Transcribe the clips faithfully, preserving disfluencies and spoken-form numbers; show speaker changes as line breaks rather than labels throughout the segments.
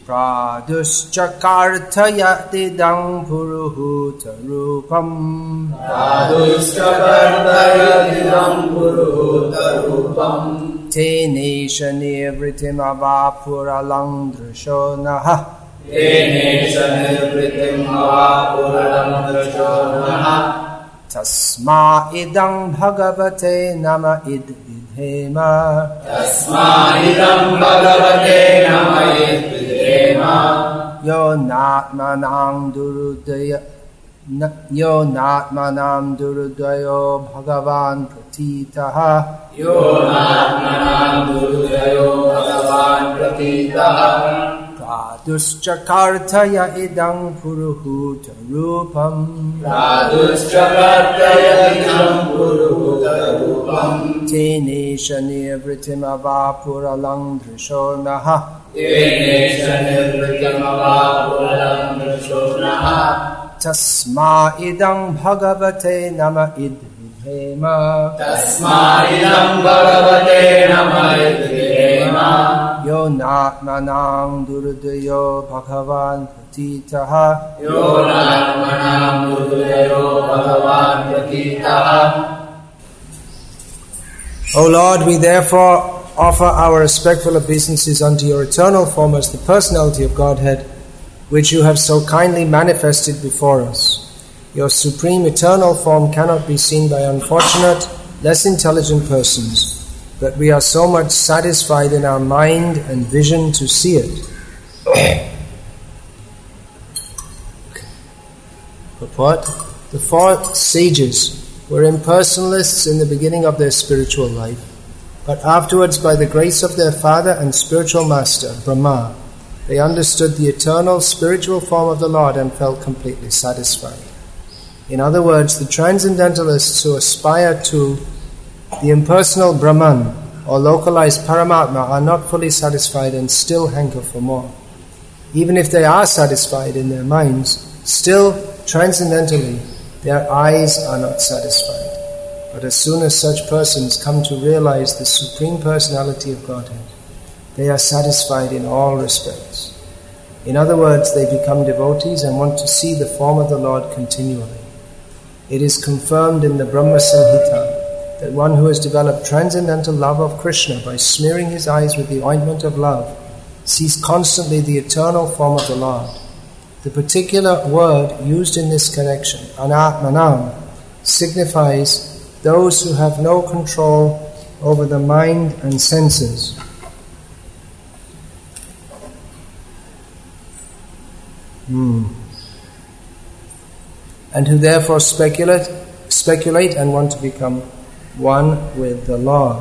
Praduschakarthaya idang puruhuta rupam.
Praduschakarthaya idang puruhuta rupam.
Tenesha nivritim avapuralang drisho naha.
Tenesha nivritim avapuralang drisho naha.
Tasma idang bhagavate nama id vidhema.
Tasma idang bhagavate nama id vidhema.
Yo natmanam durudaya Yo natmanam durudayo bhagavan pratitaha.
Yo natmanam durudayo bhagavan pratitaha.
Praduschakarthaya idang puruhuta rupam.
Praduschakarthaya idang puruhuta rupam.
Tenesha nivritim avapuralang drisho naha.
Tenesha nivritim avapuralang drisho naha.
Tasma idang bhagavate nama id vidhema.
Tasma idang bhagavate nama id vidhema.
Yo natmanam durudayo bhagavan pratitaha.
Yo natmanam durudayo bhagavan pratitaha.
O Lord, we therefore offer our respectful obeisances unto your eternal form as the personality of Godhead, which you have so kindly manifested before us. Your supreme eternal form cannot be seen by unfortunate, less intelligent persons, but we are so much satisfied in our mind and vision to see it. Purport: the four sages were impersonalists in the beginning of their spiritual life, but afterwards, by the grace of their father and spiritual master, Brahma, they understood the eternal spiritual form of the Lord and felt completely satisfied. In other words, the transcendentalists who aspire to the impersonal Brahman or localized Paramatma are not fully satisfied and still hanker for more. Even if they are satisfied in their minds, still, transcendentally, their eyes are not satisfied. But as soon as such persons come to realize the Supreme Personality of Godhead, they are satisfied in all respects. In other words, they become devotees and want to see the form of the Lord continually. It is confirmed in the Brahma Samhita that one who has developed transcendental love of Krishna by smearing his eyes with the ointment of love sees constantly the eternal form of the Lord. The particular word used in this connection, anatmanam, signifies those who have no control over the mind and senses. Hmm. And who therefore speculate, speculate and want to become one with the Lord.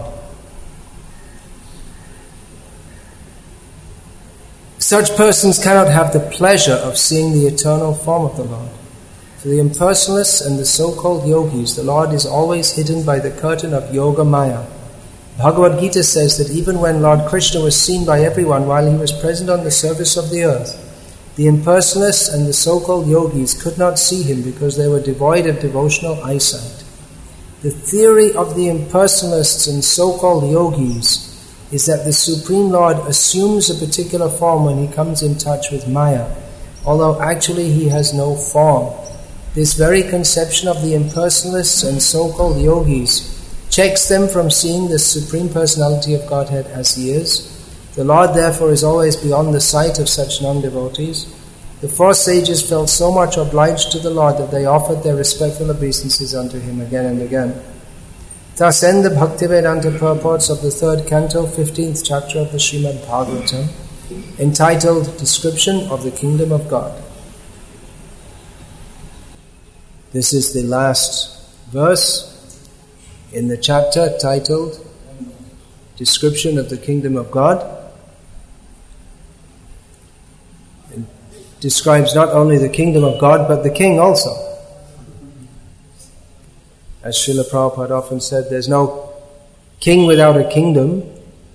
Such persons cannot have the pleasure of seeing the eternal form of the Lord. For the impersonalists and the so-called yogis, the Lord is always hidden by the curtain of Yoga Maya. Bhagavad Gita says that even when Lord Krishna was seen by everyone while he was present on the surface of the earth, the impersonalists and the so-called yogis could not see him because they were devoid of devotional eyesight. The theory of the impersonalists and so-called yogis is that the Supreme Lord assumes a particular form when he comes in touch with Maya, although actually he has no form. This very conception of the impersonalists and so-called yogis checks them from seeing the Supreme Personality of Godhead as he is. The Lord therefore is always beyond the sight of such non-devotees. The four sages felt so much obliged to the Lord that they offered their respectful obeisances unto him again and again. Thus end the Bhaktivedanta purports of the third canto, fifteenth chapter of the Srimad Bhagavatam, entitled Description of the Kingdom of God. This is the last verse in the chapter titled Description of the Kingdom of God. It describes not only the kingdom of God, but the king also. As Srila Prabhupada often said, there's no king without a kingdom.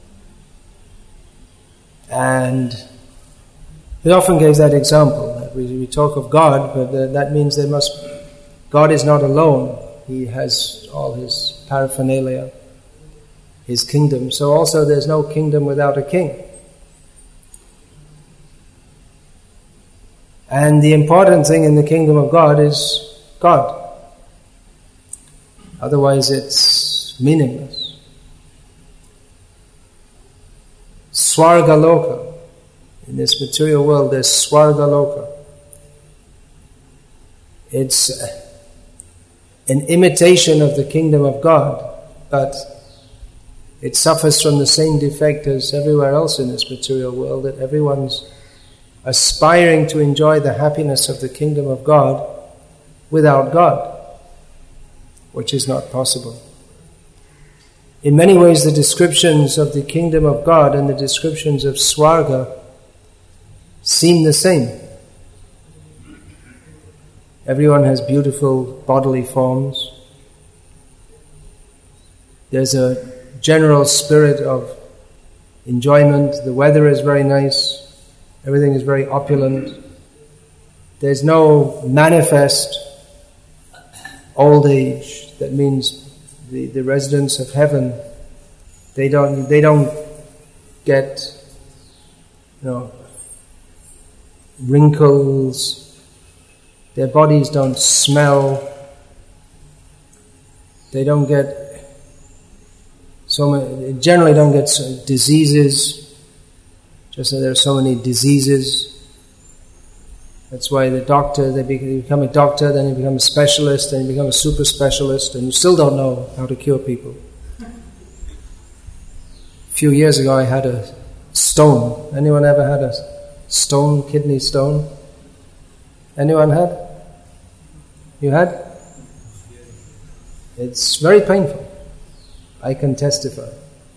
And he often gives that example. That we, we talk of God, but uh, that means there must... God is not alone. He has all his paraphernalia, his kingdom. So also there's no kingdom without a king. And the important thing in the kingdom of God is God. Otherwise it's meaningless. Swargaloka. In this material world there's Swargaloka. It's an imitation of the kingdom of God, but it suffers from the same defect as everywhere else in this material world, that everyone's aspiring to enjoy the happiness of the kingdom of God without God, which is not possible. In many ways, the descriptions of the kingdom of God and the descriptions of Swarga seem the same. Everyone has beautiful bodily forms. There's a general spirit of enjoyment. The weather is very nice. Everything is very opulent. There's no manifest old age. That means the, the residents of heaven, they don't they don't get, you know, wrinkles. Their bodies don't smell. They don't get so many. They generally don't get diseases. Just that there are so many diseases. That's why the doctor, they become a doctor, then you become a specialist, then you become a super specialist, and you still don't know how to cure people. A few years ago I had a stone. Anyone ever had a stone, kidney stone? Anyone had? You had? It's very painful. I can testify.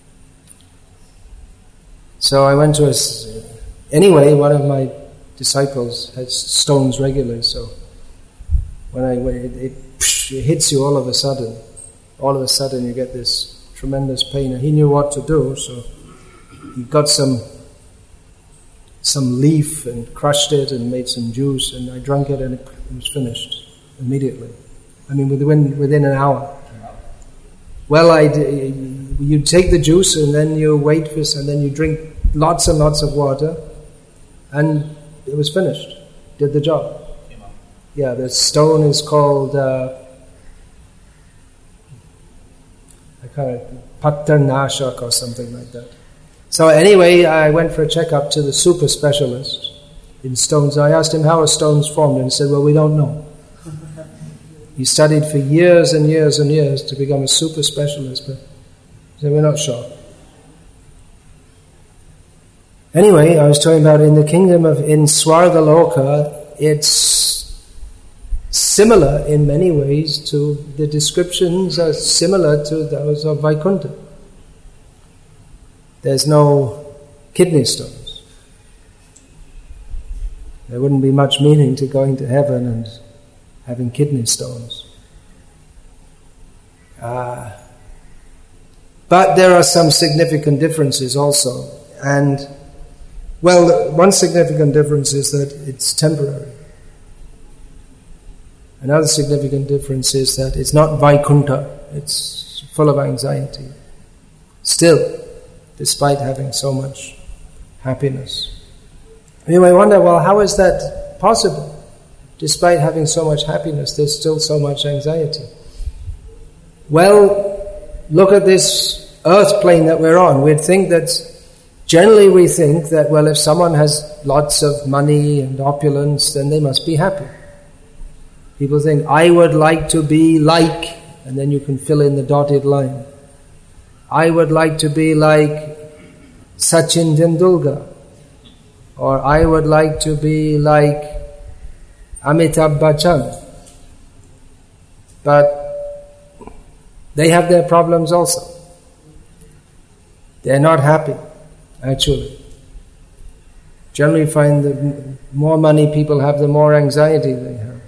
So I went to a... Anyway, one of my disciples has stones regularly, so when I it, it, it hits you all of a sudden, all of a sudden you get this tremendous pain. And he knew what to do, so he got some some leaf and crushed it and made some juice, and I drank it, and it was finished immediately. I mean, within within an hour. Well, I you take the juice and then you wait for, and then you drink lots and lots of water, and it was finished. Did the job. Yeah, the stone is called uh, I can't Pattarnashak or something like that. So anyway, I went for a checkup to the super specialist in stones. I asked him how are stones formed, and he said, "Well, we don't know." He studied for years and years and years to become a super specialist, but he said, "We're not sure." Anyway, I was talking about in the kingdom of, in Swargaloka, it's similar in many ways to, the descriptions are similar to those of Vaikuntha. There's no kidney stones. There wouldn't be much meaning to going to heaven and having kidney stones. Uh, but there are some significant differences also, and well, one significant difference is that it's temporary. Another significant difference is that it's not Vaikuntha, it's full of anxiety. Still, despite having so much happiness. You may wonder, well, how is that possible? Despite having so much happiness, there's still so much anxiety. Well, look at this earth plane that we're on. We'd think that Generally we think that, well, if someone has lots of money and opulence, then they must be happy. People think, I would like to be like, and then you can fill in the dotted line. I would like to be like Sachin Tendulkar, or I would like to be like Amitabh Bachchan. But they have their problems also. They're not happy, actually. Generally find that more money people have, the more anxiety they have.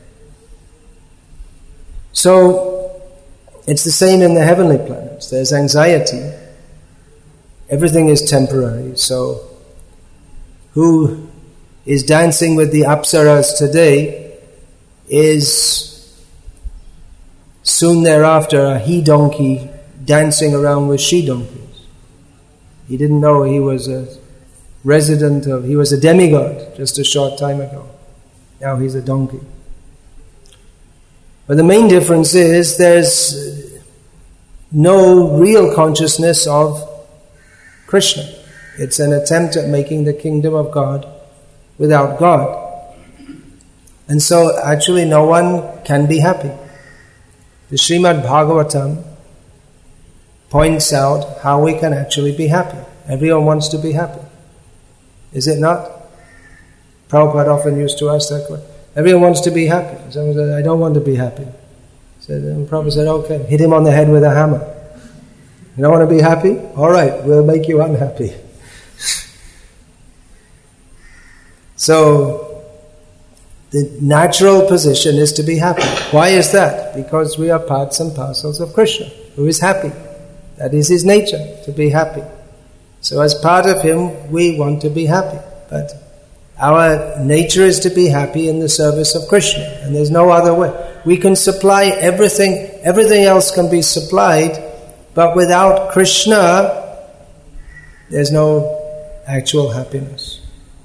So, it's the same in the heavenly planets. There's anxiety. Everything is temporary. So, who is dancing with the Apsaras today is soon thereafter a he-donkey dancing around with she-donkeys. He didn't know he was a resident of, he was a demigod just a short time ago. Now he's a donkey. But the main difference is there's no real consciousness of Krishna. It's an attempt at making the kingdom of God without God. And so actually no one can be happy. The Srimad Bhagavatam points out how we can actually be happy. Everyone wants to be happy. Is it not? Prabhupada often used to ask that question. Everyone wants to be happy. Someone said, I don't want to be happy. So then Prabhupada said, okay, hit him on the head with a hammer. You don't want to be happy? All right, we'll make you unhappy. So, the natural position is to be happy. Why is that? Because we are parts and parcels of Krishna, who is happy. That is his nature, to be happy. So as part of him, we want to be happy. But our nature is to be happy in the service of Krishna, and there's no other way. We can supply everything, everything else can be supplied, but without Krishna, there's no actual happiness.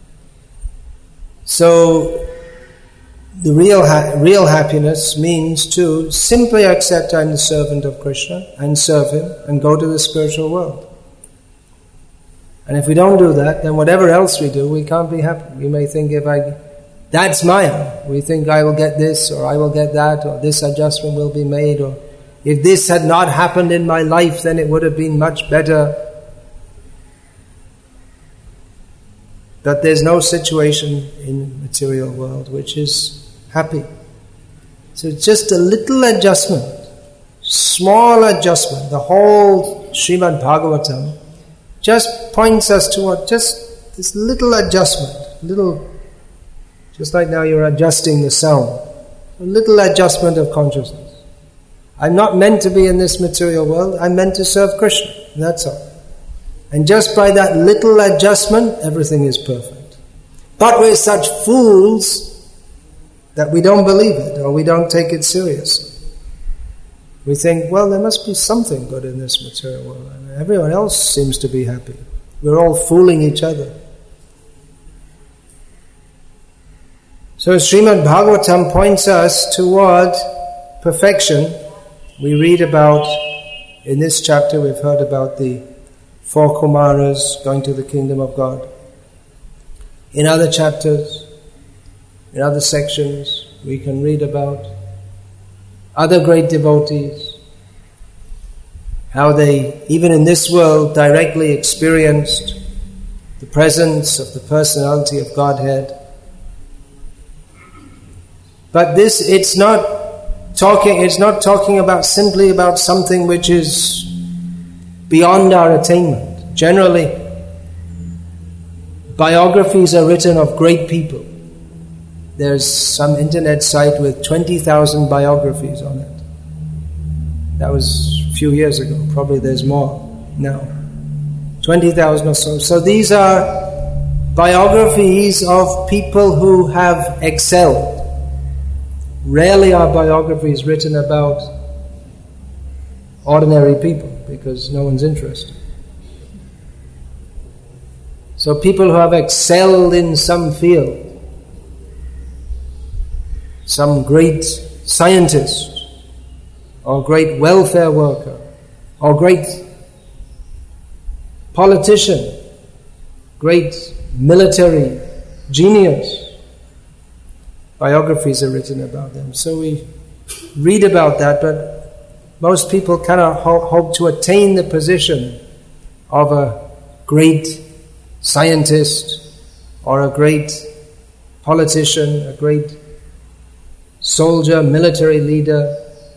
So, the real ha- real happiness means to simply accept I'm the servant of Krishna and serve him and go to the spiritual world. And if we don't do that, then whatever else we do, we can't be happy. We may think if I, that's mine. We think I will get this or I will get that or this adjustment will be made or if this had not happened in my life, then it would have been much better. But there's no situation in the material world which is happy. So just a little adjustment, small adjustment, the whole Srimad Bhagavatam just points us toward just this little adjustment, little, just like now you're adjusting the sound, a little adjustment of consciousness. I'm not meant to be in this material world, I'm meant to serve Krishna, that's all. And just by that little adjustment, everything is perfect. But we're such fools that we don't believe it or we don't take it seriously. We think, well, there must be something good in this material world. And everyone else seems to be happy. We're all fooling each other. So Srimad Bhagavatam points us toward perfection. We read about, in this chapter we've heard about the four Kumaras going to the kingdom of God. In other chapters, in other sections, we can read about other great devotees, how they, even in this world, directly experienced the presence of the personality of Godhead. But this, it's not talking, it's not talking about simply about something which is beyond our attainment. Generally, biographies are written of great people. There's some internet site with twenty thousand biographies on it. That was a few years ago. Probably there's more now. twenty thousand or so. So these are biographies of people who have excelled. Rarely are biographies written about ordinary people because no one's interested. So people who have excelled in some field, some great scientist, or great welfare worker, or great politician, great military genius, biographies are written about them. So we read about that, but most people cannot ho- hope to attain the position of a great scientist or a great politician, a great soldier, military leader.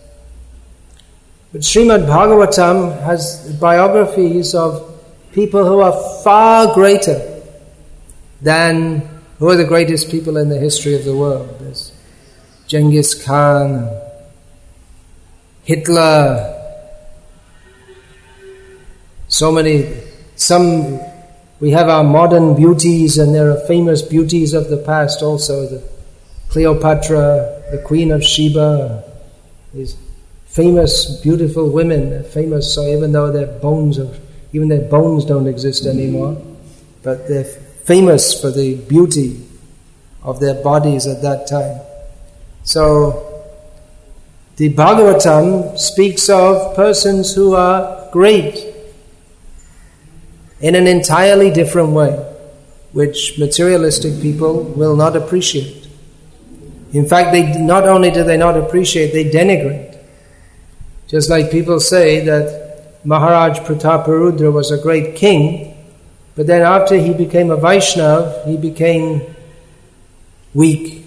But Srimad Bhagavatam has biographies of people who are far greater than who are the greatest people in the history of the world. There's Genghis Khan, Hitler, so many, some, we have our modern beauties and there are famous beauties of the past also, the Cleopatra, the Queen of Sheba, these famous, beautiful women, famous, so even though their bones of, even their bones don't exist anymore, but they're famous for the beauty of their bodies at that time. So, the Bhagavatam speaks of persons who are great in an entirely different way, which materialistic people will not appreciate. In fact, they not only do they not appreciate, they denigrate. Just like people say that Maharaj Prataparudra was a great king, but then after he became a Vaishnav, he became weak.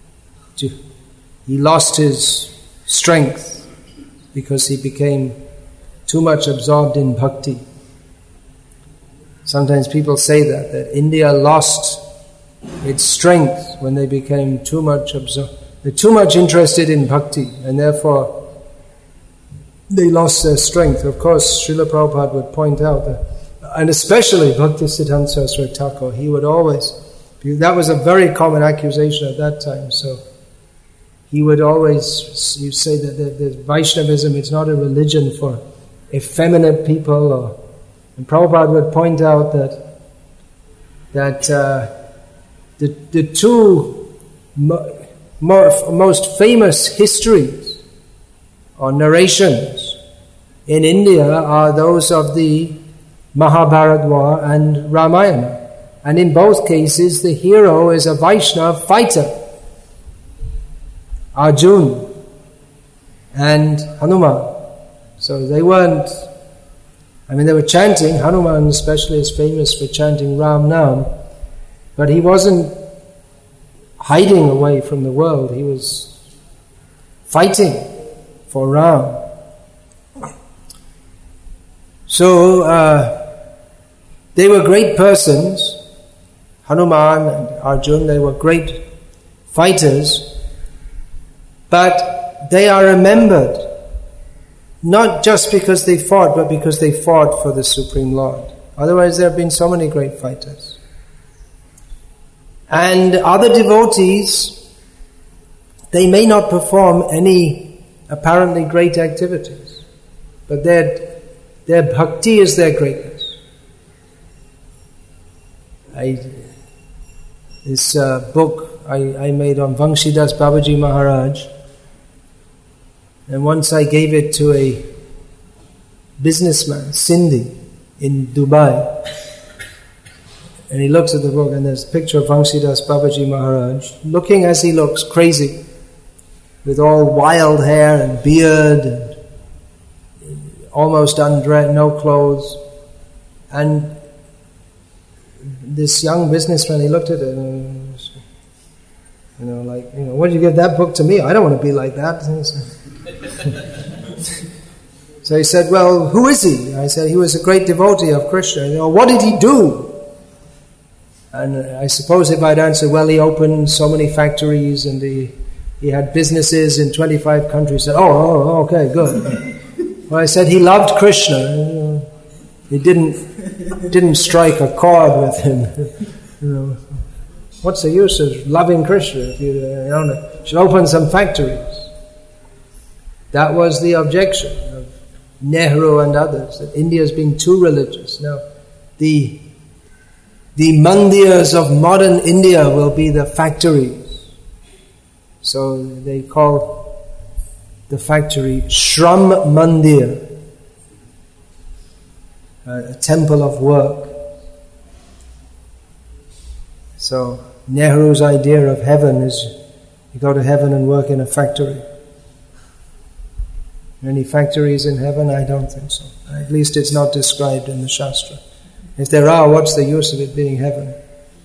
He lost his strength because he became too much absorbed in bhakti. Sometimes people say that, that India lost its strength when they became too much absorbed. They're too much interested in bhakti, and therefore they lost their strength. Of course, Srila Prabhupada would point out that, and especially Bhaktisiddhanta Saraswati Thakur, he would always, that was a very common accusation at that time, so he would always you say that the, the Vaishnavism is not a religion for effeminate people, or, and Prabhupada would point out that that uh, the the two mo- more, most famous histories or narrations in India are those of the Mahabharata war and Ramayana, and in both cases the hero is a Vaishnava fighter, Arjuna and Hanuman. So they weren't, I mean they were chanting, Hanuman especially is famous for chanting Ram Nam, but he wasn't hiding away from the world, he was fighting for Ram. So uh, they were great persons, Hanuman and Arjuna, they were great fighters, but they are remembered not just because they fought, but because they fought for the Supreme Lord. Otherwise there have been so many great fighters. And other devotees, they may not perform any apparently great activities, but their, their bhakti is their greatness. I, this uh, book I, I made on Vangshidas Babaji Maharaj, and once I gave it to a businessman, Sindhi, in Dubai. And he looks at the book and there's a picture of Vangshidas Babaji Maharaj, looking as he looks, crazy, with all wild hair and beard, and almost undressed, no clothes. And this young businessman, he looked at it and, you know, like, you know, what did you give that book to me? I don't want to be like that. So he said, well, who is he? I said, he was a great devotee of Krishna. You know, what did he do? And I suppose if I'd answered, well, he opened so many factories and he, he had businesses in twenty-five countries, said, oh, oh, okay, good. Well, I said, he loved Krishna. He didn't didn't strike a chord with him. You know, what's the use of loving Krishna if you, you don't, should open some factories? That was the objection of Nehru and others, that India is being too religious. Now, the the mandirs of modern India will be the factories. So they call the factory Shram Mandir, a temple of work. So Nehru's idea of heaven is you go to heaven and work in a factory. Any factories in heaven? I don't think so. At least it's not described in the Shastra. If there are, what's the use of it being heaven?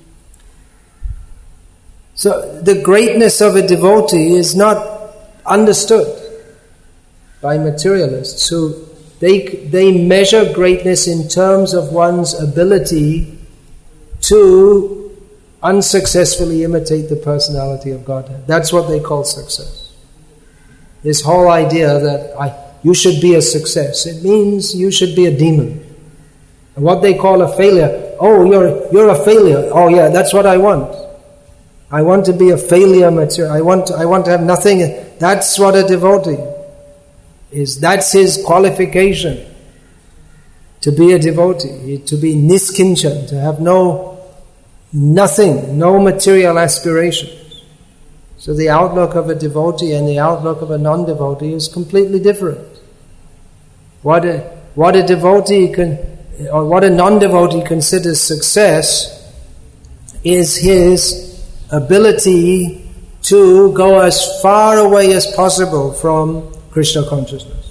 So the greatness of a devotee is not understood by materialists who they they measure greatness in terms of one's ability to unsuccessfully imitate the personality of Godhead. That's what they call success. This whole idea that I, you should be a success, it means you should be a demon. And what they call a failure, oh, you're you're a failure. Oh yeah, that's what I want. I want to be a failure material. I want to, I want to have nothing. That's what a devotee is. That's his qualification to be a devotee, to be niskinchan, to have no nothing, no material aspirations. So the outlook of a devotee and the outlook of a non-devotee is completely different. What a, what a devotee can, or what a non-devotee considers success is his ability to go as far away as possible from Krishna consciousness.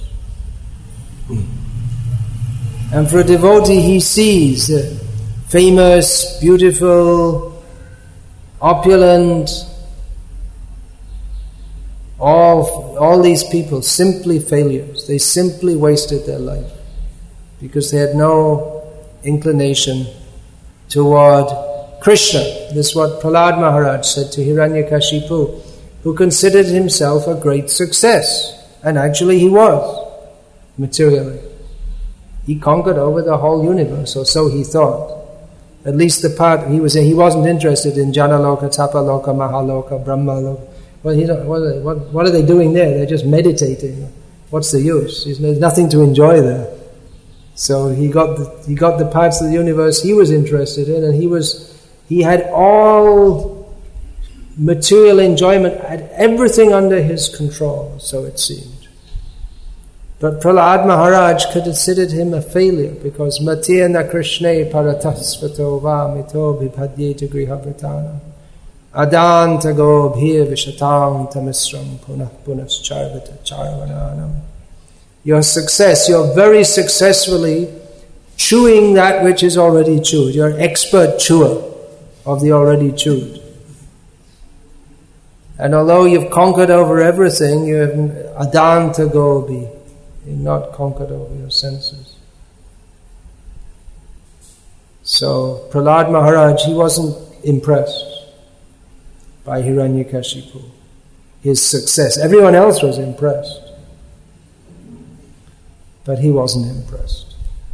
And for a devotee, he sees uh, famous, beautiful, opulent, all, all these people simply failures. They simply wasted their life because they had no inclination toward Krishna. This is what Prahlad Maharaj said to Hiranyakashipu, who considered himself a great success. And actually he was, materially. He conquered over the whole universe, or so he thought. At least the part he was in, he wasn't interested in Janaloka, Tapaloka, Mahaloka, Brahmaloka. Well, he don't, what, are they, what, what are they doing there? They're just meditating. What's the use? There's nothing to enjoy there. So he got the, he got the parts of the universe he was interested in, and he was he had all material enjoyment, had everything under his control, so it seemed. But Prahlad Maharaj considered him a failure because Matyena Krishne Paratasvato Va Mito Bhipadyeta Grihavritana Adanta Go Bhir Vishatam Tamisram Punah Punas Charvata Charvananam. Your success, you're very successfully chewing that which is already chewed. You're an expert chewer of the already chewed. And although you've conquered over everything, you have Adanta Gobi. You've not conquered over your senses. So Prahlad Maharaj, he wasn't impressed by Hiranyakashipu, his success. Everyone else was impressed, but he wasn't impressed.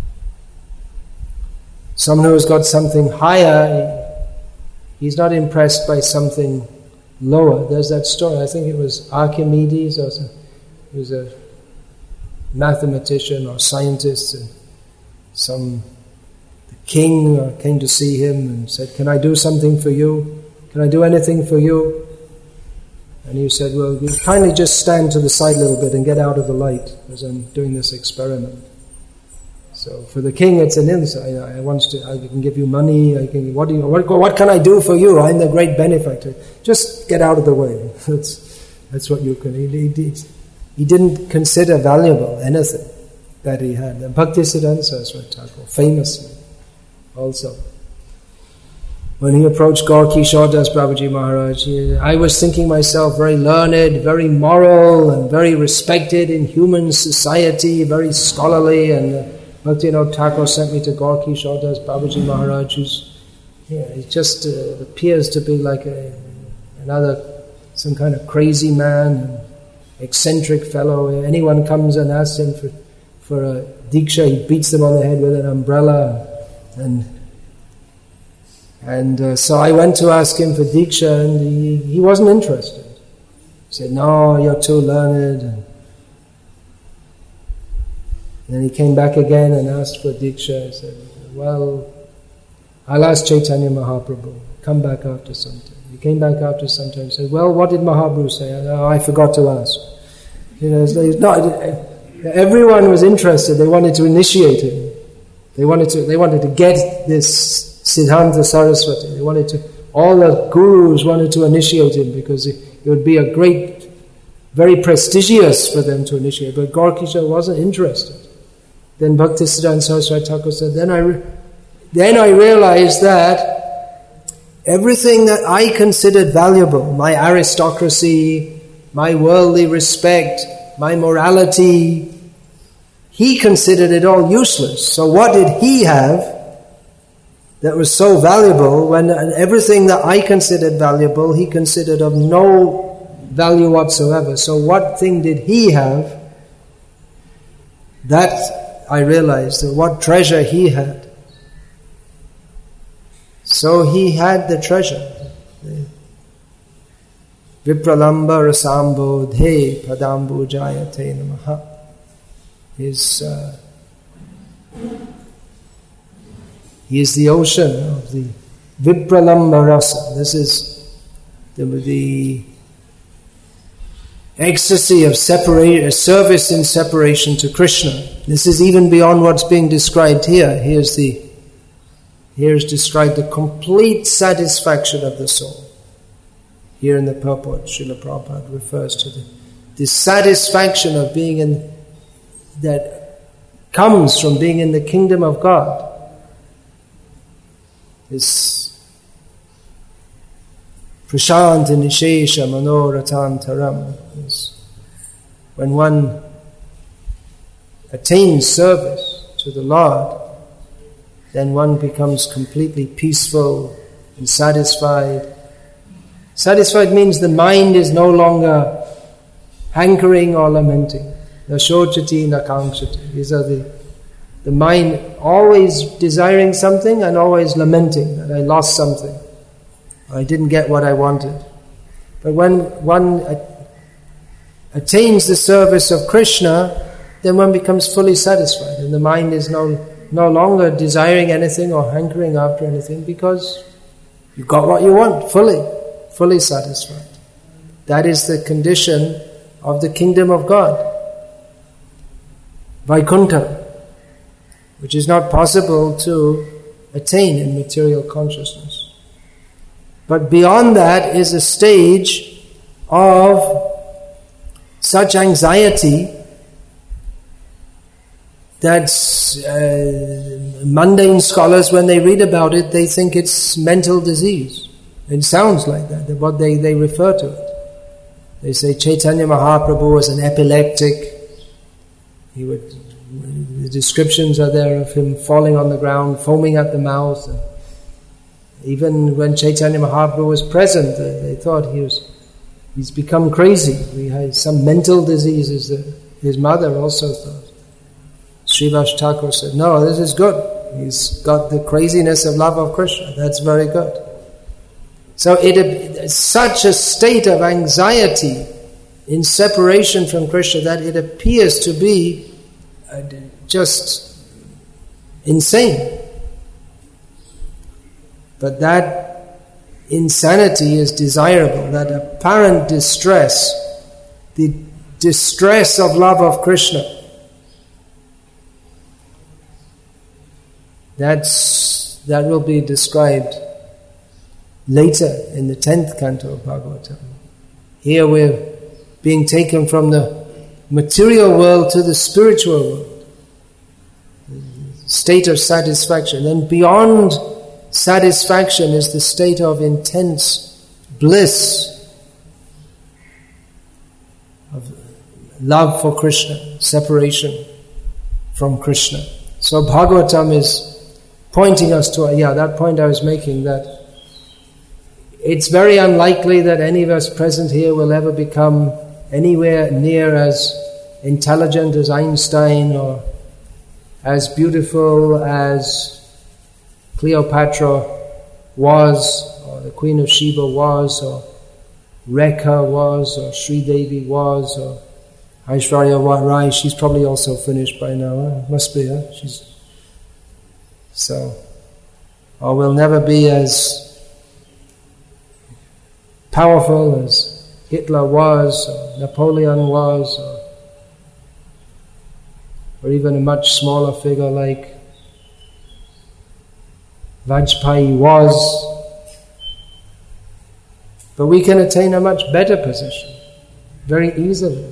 Someone who's got something higher, he's not impressed by something lower. There's that story, I think it was Archimedes, or some, he was a mathematician or scientist, and some the king came to see him and said, "Can I do something for you? Can I do anything for you?" And he said, "Well, you kindly just stand to the side a little bit and get out of the light, because I'm doing this experiment." So for the king, it's an insight. I want to. I can give you money. I can. What do you? What, what can I do for you? I'm the great benefactor. Just get out of the way. That's that's what you can. He, he, he didn't consider valuable anything that he had. And Bhaktisiddhanta Saraswati Thakur, famously, also, when he approached Gaur Kishore Das Babaji Maharaj, he, I was thinking myself very learned, very moral, and very respected in human society, very scholarly, and uh, Bhaktivinoda Thakur sent me to Gaur Kishore Das Babaji Maharaj, who's, yeah, he just uh, appears to be like a, another, some kind of crazy man, and eccentric fellow. Anyone comes and asks him for, for a diksha, he beats them on the head with an umbrella, and And uh, so I went to ask him for diksha, and he, he wasn't interested. He said, "No, you're too learned." And then he came back again and asked for diksha. He said, "Well, I'll ask Chaitanya Mahaprabhu. Come back after some time." He came back after some time and said, "Well, what did Mahaprabhu say?" "Oh, I forgot to ask." You know, not, everyone was interested. They wanted to initiate him. They wanted to. They wanted to get this Siddhanta Saraswati. They wanted to, all the gurus wanted to initiate him because it, it would be a great, very prestigious for them to initiate. But Gaur Kishore wasn't interested. Then Bhaktisiddhanta Saraswati Thakur said, then I, re- then I realized that everything that I considered valuable, my aristocracy, my worldly respect, my morality, he considered it all useless. So what did he have that was so valuable, when everything that I considered valuable, he considered of no value whatsoever? So what thing did he have? That I realized, that what treasure he had. So he had the treasure. Vipralamba rasambodhe padambu jayate namaha. His uh, He is the ocean of the Vipralamba rasa. This is the, the ecstasy of separate, service in separation to Krishna. This is even beyond what's being described here. Here's the here is described the complete satisfaction of the soul. Here in the purport, Srila Prabhupada refers to the, the satisfaction of being in, that comes from being in the kingdom of God. This prashanta nishesha manoratantaram is when one attains service to the Lord, then one becomes completely peaceful and satisfied. Satisfied means the mind is no longer hankering or lamenting. Na shochati na kankshati. These are the the mind always desiring something and always lamenting that I lost something. I didn't get what I wanted. But when one attains the service of Krishna, then one becomes fully satisfied, and the mind is no no longer desiring anything or hankering after anything, because you got what you want, fully, fully satisfied. That is the condition of the kingdom of God, Vaikuntha, which is not possible to attain in material consciousness. But beyond that is a stage of such anxiety that uh, mundane scholars, when they read about it, they think it's mental disease. It sounds like that, what they, they refer to it. They say Chaitanya Mahaprabhu was an epileptic. He would, the descriptions are there of him falling on the ground, foaming at the mouth. And even when Chaitanya Mahaprabhu was present, they, they thought he was, he's become crazy. He had some mental diseases that his mother also thought. Srivas Thakur said, no, this is good. He's got the craziness of love of Krishna. That's very good. So it is such a state of anxiety in separation from Krishna that it appears to be uh, just insane. But that insanity is desirable, that apparent distress, the distress of love of Krishna, That's, that will be described later in the tenth canto of Bhagavatam. Here we're being taken from the material world to the spiritual world, state of satisfaction. Then beyond satisfaction is the state of intense bliss, of love for Krishna, separation from Krishna. So Bhagavatam is pointing us to, yeah, that point I was making, that it's very unlikely that any of us present here will ever become anywhere near as intelligent as Einstein or as beautiful as Cleopatra was, or the Queen of Sheba was, or Rekha was, or Sri Devi was, or Aishwarya Rai. She's probably also finished by now. Huh? Must be, huh? She's so, or we'll never be as powerful as Hitler was, or Napoleon was, or, or even a much smaller figure like Vajpayee was. But we can attain a much better position very easily.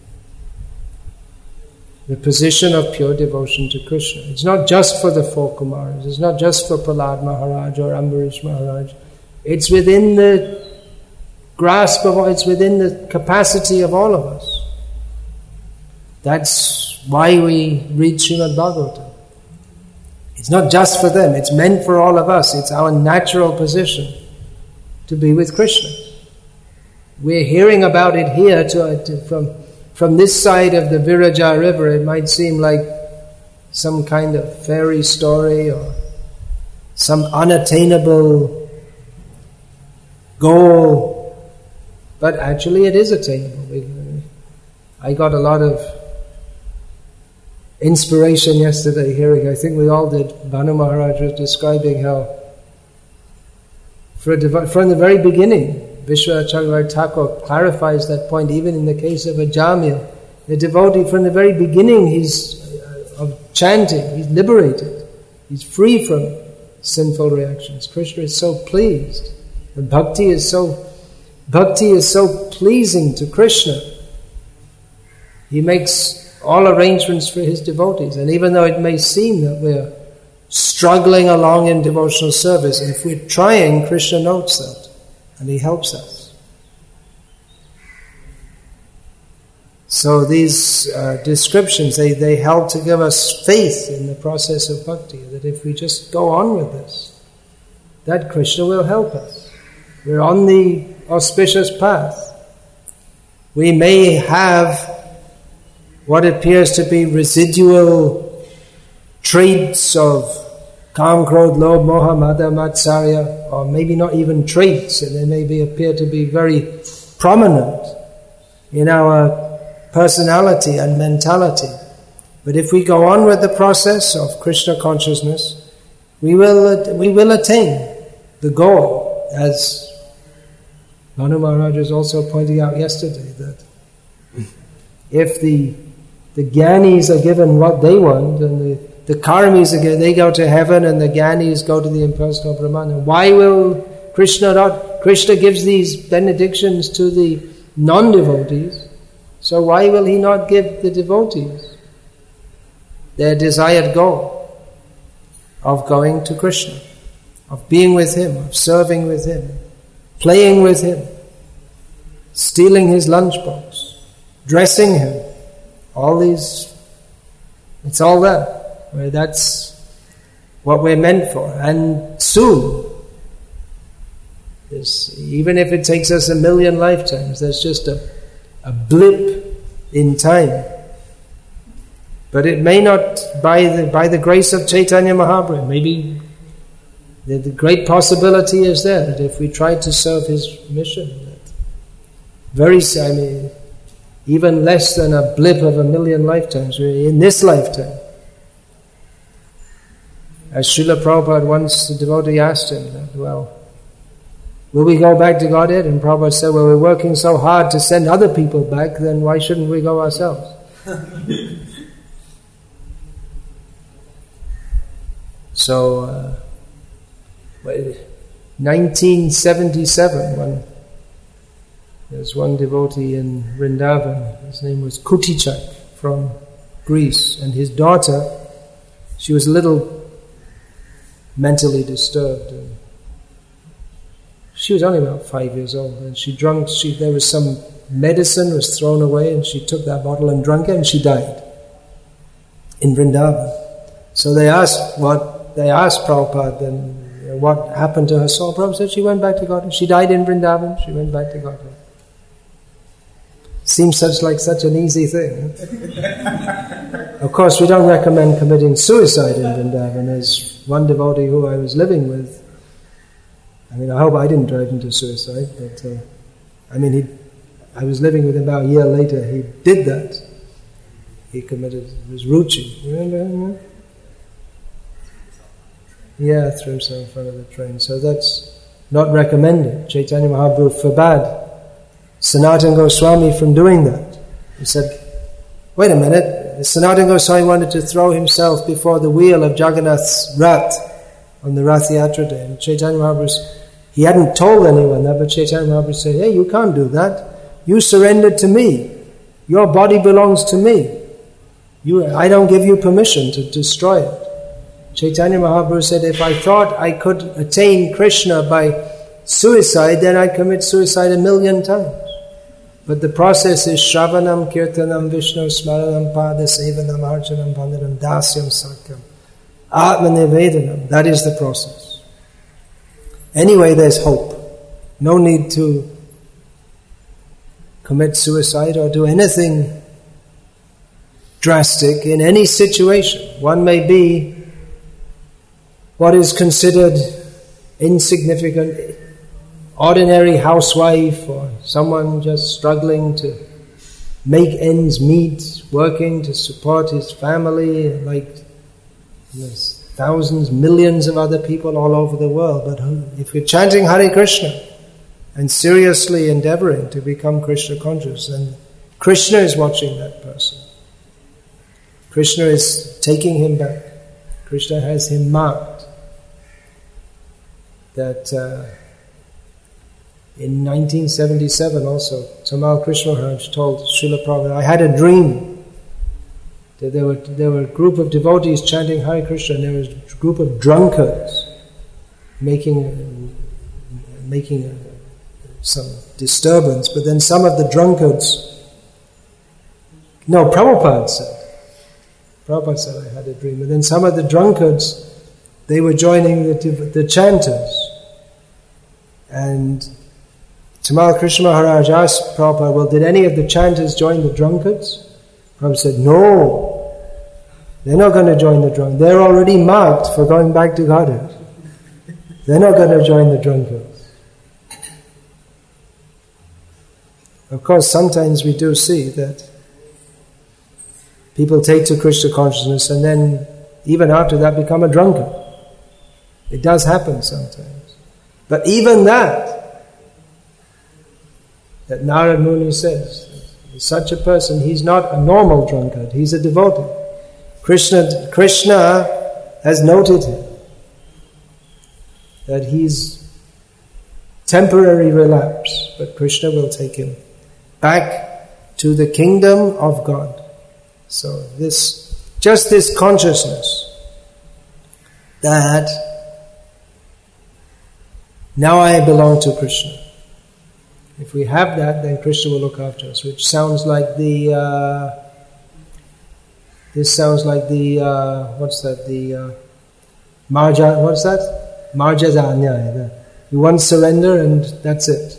The position of pure devotion to Krishna. It's not just for the four Kumaras. It's not just for Prahlad Maharaj or Ambarish Maharaj. It's within the grasp of all, it's within the capacity of all of us. That's why we read Srimad Bhagavatam. It's not just for them. It's meant for all of us. It's our natural position to be with Krishna. We're hearing about it here to, to, from From this side of the Viraja river. It might seem like some kind of fairy story or some unattainable goal, but actually it is attainable. I got a lot of inspiration yesterday hearing, I think we all did, Bhanu Maharaj was describing how For a devo- from the very beginning, Vishwanath Chakravarti Thakur clarifies that point even in the case of a Jamil. The devotee from the very beginning, he's uh, of chanting, he's liberated. He's free from sinful reactions. Krishna is so pleased. And bhakti is so bhakti is so pleasing to Krishna. He makes all arrangements for his devotees. And even though it may seem that we're struggling along in devotional service, if we're trying, Krishna notes that. And he helps us. So these uh, descriptions, they, they help to give us faith in the process of bhakti, that if we just go on with this, that Krishna will help us. We're on the auspicious path. We may have what appears to be residual traits of Kam, Krodh, Lobh, Moha, Mada, Matsarya, or maybe not even traits, and they may be, appear to be very prominent in our personality and mentality. But if we go on with the process of Krishna consciousness, we will we will attain the goal, as Manu Maharaj was also pointing out yesterday, that if the the Gyanis are given what they want, and the The karmis, again, they go to heaven and the Gyanis go to the impersonal Brahman. Why will Krishna not? Krishna gives these benedictions to the non-devotees, so why will he not give the devotees their desired goal of going to Krishna, of being with him, of serving with him, playing with him, stealing his lunchbox, dressing him, all these, it's all there. Well, that's what we're meant for. And soon, this, even if it takes us a million lifetimes, that's just a, a blip in time. But it may not, by the by the grace of Chaitanya Mahaprabhu, maybe the, the great possibility is there that if we try to serve his mission, that very, I mean, even less than a blip of a million lifetimes, in this lifetime. As Srila Prabhupada once, the devotee asked him, well, will we go back to Godhead? And Prabhupada said, well, we're working so hard to send other people back, then why shouldn't we go ourselves? So, uh, nineteen seventy-seven, when there's one devotee in Vrindavan, his name was Kutichak from Greece, and his daughter, she was a little mentally disturbed. And she was only about five years old, and she drank. She there was some medicine was thrown away, and she took that bottle and drank it, and she died in Vrindavan. So they asked what they asked Prabhupada, then you know, what happened to her soul. Prabhupada said she went back to God. She died in Vrindavan. She went back to God. Seems such like such an easy thing. Of course, we don't recommend committing suicide in Vrindavan. As one devotee who I was living with, I mean, I hope I didn't drive him to suicide, but uh, I mean, he, I was living with him about a year later. He did that. He committed, it was Ruchi. You remember him? Yeah, threw himself in front of the train. So that's not recommended. Chaitanya Mahaprabhu forbade Sanatana Goswami from doing that. He said, wait a minute, Sanatana Goswami wanted to throw himself before the wheel of Jagannath's Rath on the Rath Yatra day. And Chaitanya Mahaprabhu, he hadn't told anyone that, but Chaitanya Mahaprabhu said, hey, you can't do that. You surrendered to me. Your body belongs to me. You, I don't give you permission to destroy it. Chaitanya Mahaprabhu said, if I thought I could attain Krishna by suicide, then I'd commit suicide a million times. But the process is Shravanam, Kirtanam, Vishnu, Smaranam, Pada, Sevanam, Arjanam, Vandanam, Dasyam, Sakyam, Atmanivedanam. That is the process. Anyway, there's hope. No need to commit suicide or do anything drastic in any situation. One may be what is considered insignificant, ordinary housewife, or someone just struggling to make ends meet, working to support his family, like this thousands, millions of other people all over the world. But if you're chanting Hare Krishna and seriously endeavoring to become Krishna conscious, then Krishna is watching that person. Krishna is taking him back. Krishna has him marked. That uh, in nineteen seventy-seven also, Tamal Krishna Maharaj told Srila Prabhupada, I had a dream that there were, there were a group of devotees chanting Hare Krishna, and there was a group of drunkards making, making a, some disturbance, but then some of the drunkards, no, Prabhupada said, Prabhupada said I had a dream, and then some of the drunkards, they were joining the, the chanters. And Tamal Krishna Maharaj asked Prabhupada, well, did any of the chanters join the drunkards? Prabhupada said, no, they're not going to join the drunkards. They're already marked for going back to Godhead. They're not going to join the drunkards. Of course, sometimes we do see that people take to Krishna consciousness and then even after that become a drunkard. It does happen sometimes. But even that, that Narad Muni says, such a person, he's not a normal drunkard, he's a devotee. Krishna, Krishna has noted him, that he's temporary relapse, but Krishna will take him back to the kingdom of God. So this, just this consciousness that now I belong to Krishna. If we have that, then Krishna will look after us, which sounds like the, uh, this sounds like the, uh, what's that, the, uh, Marja, what's that? Marjadanya. You once surrender and that's it.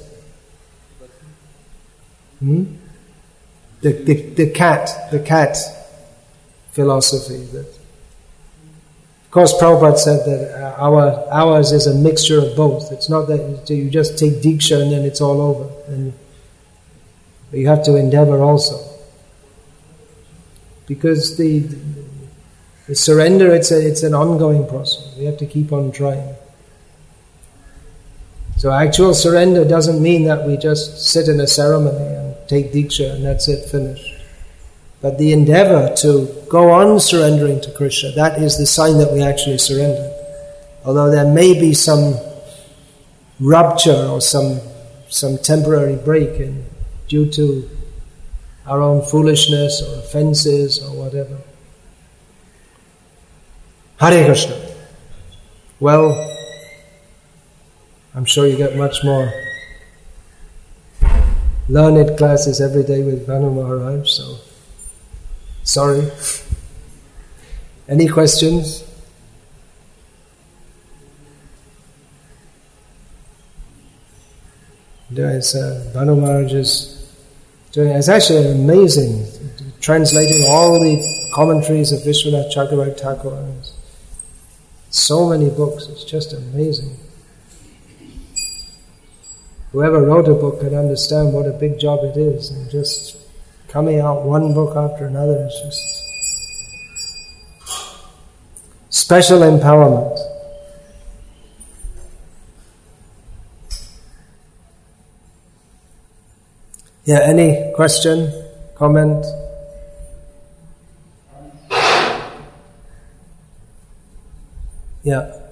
Hmm? The, the, the cat, the cat philosophy. That, of course, Prabhupada said that our ours is a mixture of both. It's not that you just take Diksha and then it's all over. And you have to endeavor also. Because the, the surrender, it's a, it's an ongoing process. We have to keep on trying. So actual surrender doesn't mean that we just sit in a ceremony and take Diksha and that's it, finished. But the endeavor to go on surrendering to Krishna, that is the sign that we actually surrender. Although there may be some rupture or some some temporary break in, due to our own foolishness or offenses or whatever. Hare Krishna. Well, I'm sure you get much more learned classes every day with Bhanu Maharaj, so sorry. Any questions? There's, uh, Bhanu Maharaj is doing, it's actually amazing, translating all the commentaries of Vishwanath Chakravarti Thakur. So many books, it's just amazing. Whoever wrote a book can understand what a big job it is, and just coming out one book after another is just special empowerment. Yeah, any question, comment? Yeah.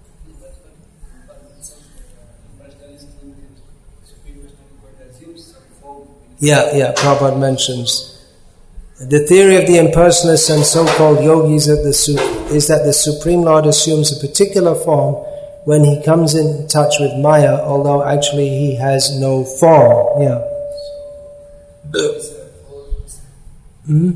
Yeah, yeah, Prabhupada mentions. The theory of the impersonalists and so-called yogis of the su- is that the Supreme Lord assumes a particular form when he comes in touch with Maya, although actually he has no form. Yeah. Hmm?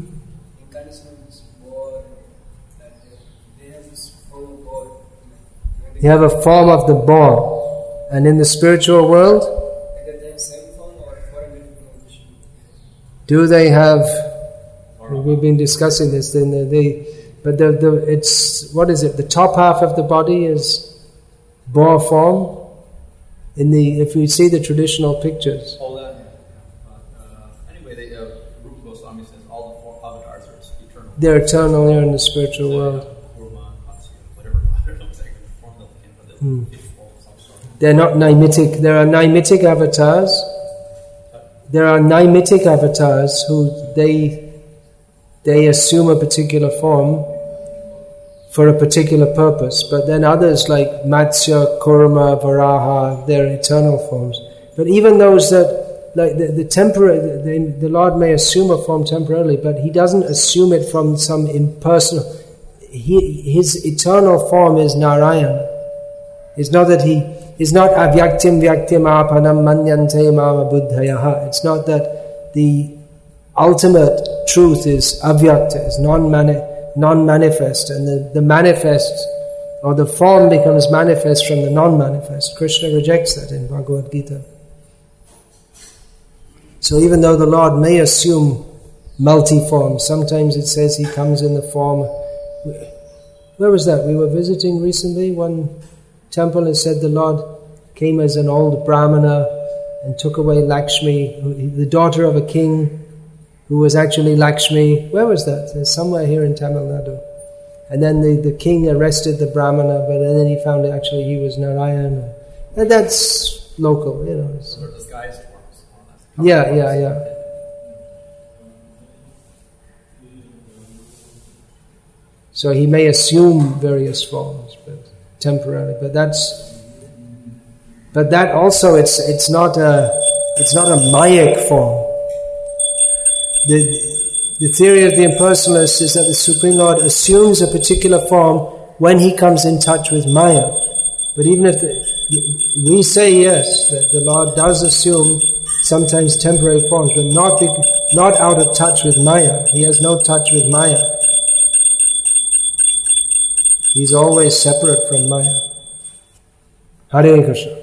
You have a form of the boar, and in the spiritual world, do they have? We've been discussing this. Then they, they, but the the it's what is it? The top half of the body is boar form. In the if you see the traditional pictures.
All that. Uh, anyway, they, uh, Rupa Goswami says all the four avatars are eternal.
They're eternal here in the spiritual world. Hmm. They're not nimitic. There are nimitic avatars. There are nimitic avatars who they they assume a particular form for a particular purpose. But then others like Matsya, Kurma, Varaha, they're eternal forms. But even those that, like the, the temporary, the, the Lord may assume a form temporarily, but He doesn't assume it from some impersonal. He, his eternal form is Narayana. It's not that He is not avyaktim vyaktim apanam manyante mama buddhayaha. It's not that the ultimate truth is avyakta, is non-mani- non-manifest, and the, the manifest or the form becomes manifest from the non-manifest. Krishna rejects that in Bhagavad Gita. So even though the Lord may assume multi-form, sometimes it says He comes in the form. Where was that? We were visiting recently. One temple has said the Lord came as an old Brahmana and took away Lakshmi, the daughter of a king who was actually Lakshmi. Where was that? It's somewhere here in Tamil Nadu. And then the, the king arrested the Brahmana, but then he found that actually he was Narayana. And that's local, you know. It's,
Sort of disguised forms.
yeah, yeah, yeah. So he may assume various forms, but temporarily. But that's, but that also it's it's not a it's not a mayic form. The the theory of the impersonalists is that the Supreme Lord assumes a particular form when He comes in touch with Maya. But even if the, we say yes, that the Lord does assume sometimes temporary forms, but not be, not out of touch with Maya. He has no touch with Maya. He's always separate from Maya. Hare Krishna.